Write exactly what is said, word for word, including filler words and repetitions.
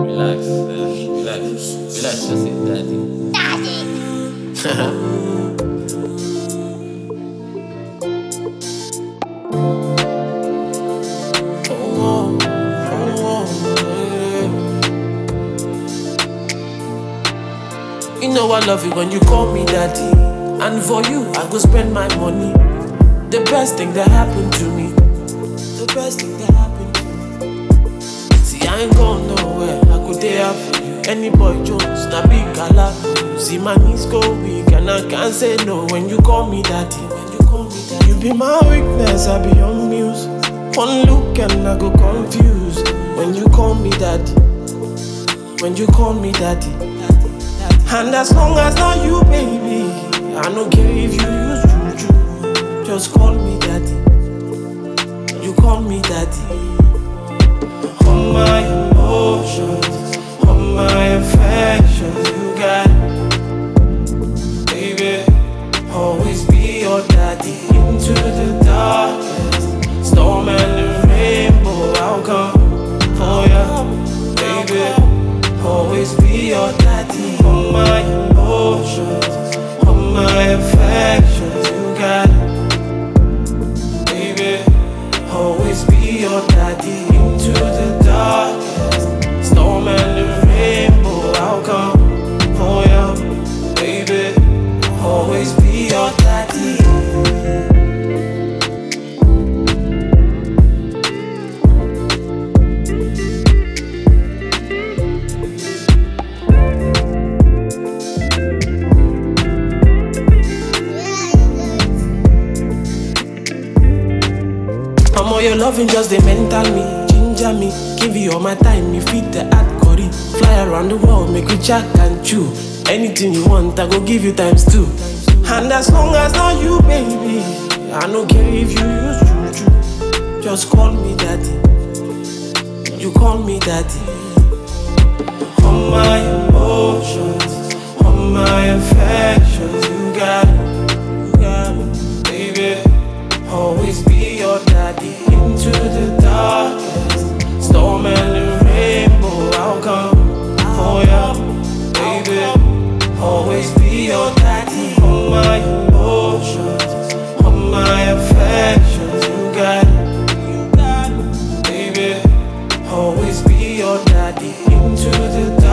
Relax, relax, relax, just say daddy. Daddy! Oh, oh, oh, yeah. You know I love it when you call me daddy. And for you, I go spend my money. The best thing that happened to me. The best thing that happened to me. See, I ain't going nowhere. I go there for you. Any boy Jones, na big gala. See, my knees go weak and I can't say no when you call me daddy. When you call me daddy, you be my weakness, I be your muse. One look and I go confused when you call me daddy. When you call me daddy. And as long as not you, baby, I don't care if you use juju. Just call me daddy. You call me daddy. All my emotions, all my affections, you got it. Baby, always be your daddy. Into the darkest storm and the rainbow, I'll come for ya. Baby, always be your daddy. All my emotions, all my affections, you got it. Baby, always be your daddy. Into the darkest storm and the rainbow, I'll come for ya. Baby, always be your daddy. I'm all your loving, just the mental me, ginger me, give you all my time, me feed the hard curry. Fly around the world, make we jack and chew. Anything you want, I go give you times two. And as long as not you, baby, I don't care if you use juju. Just call me daddy. You call me daddy. All my emotions, all my affections, you got it. You got it, baby. Always be your daddy. Into the darkest storm and the rainbow, I'll come for ya, baby. Always be your daddy. All my emotions, all my affections, you got it. You got it, baby. Always be your daddy. Into the